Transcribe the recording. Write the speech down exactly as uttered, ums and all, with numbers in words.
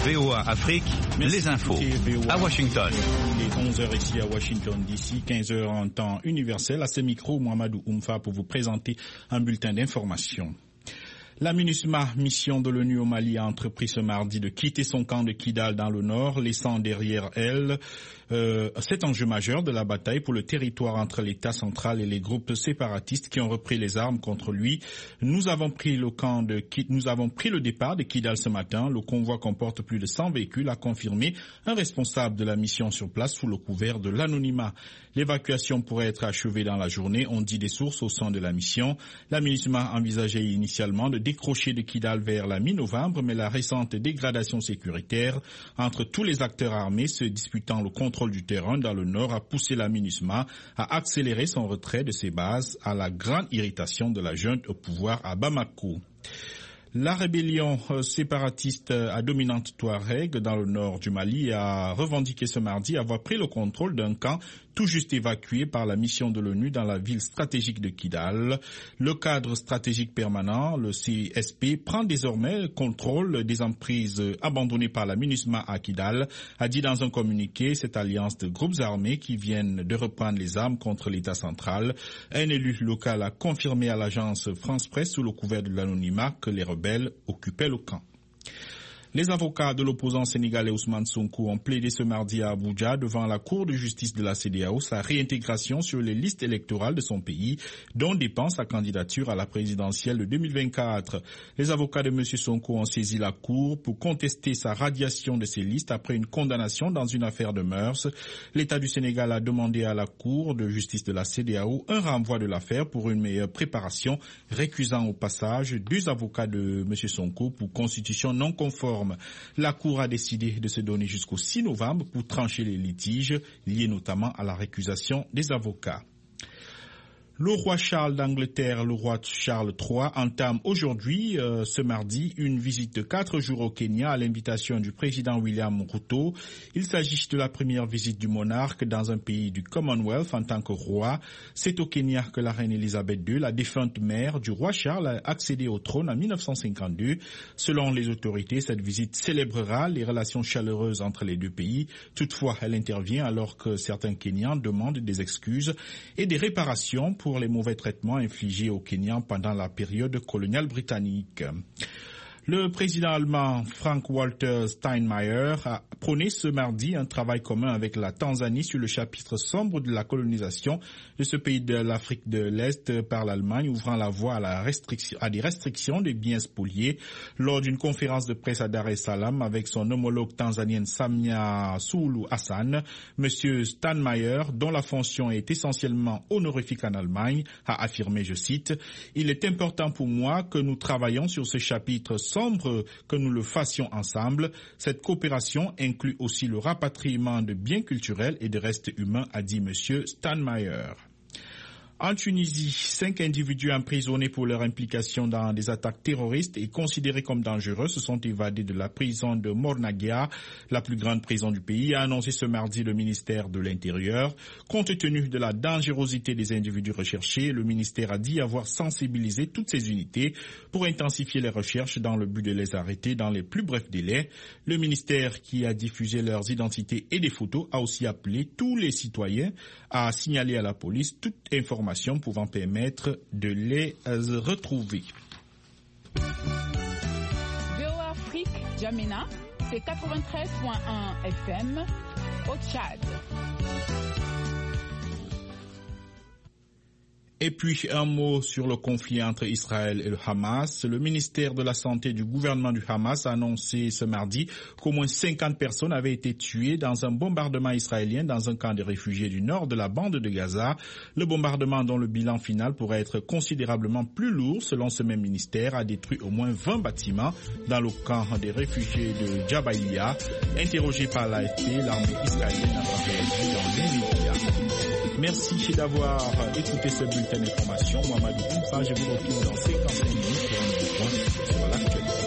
V O A Afrique, Merci. Les infos V O A à Washington. Il est onze heures ici à Washington D C, quinze heures en temps universel. À ce micro, Mohamedou Oumfa pour vous présenter un bulletin d'information. La MINUSMA, mission de l'ONU au Mali, a entrepris ce mardi de quitter son camp de Kidal dans le nord, laissant derrière elle euh, cet enjeu majeur de la bataille pour le territoire entre l'État central et les groupes séparatistes qui ont repris les armes contre lui. Nous avons pris le camp de nous avons pris le départ de Kidal ce matin. Le convoi comporte plus de cent véhicules, a confirmé un responsable de la mission sur place sous le couvert de l'anonymat. L'évacuation pourrait être achevée dans la journée, ont dit des sources au sein de la mission. La MINUSMA envisageait initialement de décrocher de Kidal vers la mi-novembre, mais la récente dégradation sécuritaire entre tous les acteurs armés se disputant le contrôle du terrain dans le nord a poussé la MINUSMA à accélérer son retrait de ses bases à la grande irritation de la junte au pouvoir à Bamako. La rébellion séparatiste à dominante Touareg dans le nord du Mali a revendiqué ce mardi avoir pris le contrôle d'un camp tout juste évacué par la mission de l'ONU dans la ville stratégique de Kidal. Le cadre stratégique permanent, le C S P, prend désormais le contrôle des emprises abandonnées par la MINUSMA à Kidal, a dit dans un communiqué cette alliance de groupes armés qui viennent de reprendre les armes contre l'État central. Un élu local a confirmé à l'agence France Presse sous le couvert de l'anonymat que les rebelles occupaient le camp. Les avocats de l'opposant sénégalais Ousmane Sonko ont plaidé ce mardi à Abuja devant la Cour de justice de la C E D E A O sa réintégration sur les listes électorales de son pays, dont dépend sa candidature à la présidentielle de deux mille vingt-quatre. Les avocats de M. Sonko ont saisi la Cour pour contester sa radiation de ces listes après une condamnation dans une affaire de mœurs. L'État du Sénégal a demandé à la Cour de justice de la C E D E A O un renvoi de l'affaire pour une meilleure préparation, récusant au passage deux avocats de M. Sonko pour constitution non conforme. La Cour a décidé de se donner jusqu'au six novembre pour trancher les litiges liés notamment à la récusation des avocats. Le roi Charles d'Angleterre, le roi Charles trois, entame aujourd'hui, euh, ce mardi, une visite de quatre jours au Kenya à l'invitation du président William Ruto. Il s'agit de la première visite du monarque dans un pays du Commonwealth en tant que roi. C'est au Kenya que la reine Elisabeth deux, la défunte mère du roi Charles, a accédé au trône en mille neuf cent cinquante-deux. Selon les autorités, cette visite célébrera les relations chaleureuses entre les deux pays. Toutefois, elle intervient alors que certains Kenyans demandent des excuses et des réparations pour les mauvais traitements infligés aux Kenyans pendant la période coloniale britannique. Le président allemand Frank-Walter Steinmeier a prôné ce mardi un travail commun avec la Tanzanie sur le chapitre sombre de la colonisation de ce pays de l'Afrique de l'Est par l'Allemagne, ouvrant la voie à, la restriction, à des restrictions des biens spoliés. Lors d'une conférence de presse à Dar es Salaam avec son homologue tanzanienne Samia Suluhu Hassan, M. Steinmeier, dont la fonction est essentiellement honorifique en Allemagne, a affirmé, je cite, « Il est important pour moi que nous travaillions sur ce chapitre sombre, que nous le fassions ensemble. Cette coopération inclut aussi le rapatriement de biens culturels et de restes humains, a dit M. Steinmeier. En Tunisie, cinq individus emprisonnés pour leur implication dans des attaques terroristes et considérés comme dangereux se sont évadés de la prison de Mornagia, la plus grande prison du pays, a annoncé ce mardi le ministère de l'Intérieur. Compte tenu de la dangerosité des individus recherchés, le ministère a dit avoir sensibilisé toutes ses unités pour intensifier les recherches dans le but de les arrêter dans les plus brefs délais. Le ministère, qui a diffusé leurs identités et des photos, a aussi appelé tous les citoyens à signaler à la police toute information pouvant permettre de les retrouver. V O A Afrique, Djamena, c'est quatre-vingt-treize point un F M au Tchad. Et puis un mot sur le conflit entre Israël et le Hamas. Le ministère de la Santé du gouvernement du Hamas a annoncé ce mardi qu'au moins cinquante personnes avaient été tuées dans un bombardement israélien dans un camp de réfugiés du nord de la bande de Gaza. Le bombardement, dont le bilan final pourrait être considérablement plus lourd, selon ce même ministère, a détruit au moins vingt bâtiments dans le camp des réfugiés de Jabalia. Interrogé par l'A F P, l'armée israélienne n'a pas réagi dans l'immédiat. Merci d'avoir écouté ce bulletin d'information. Mohamedou Oumfa, je vous retrouve dans cinquante-cinq minutes pour un nouveau point sur l'actualité.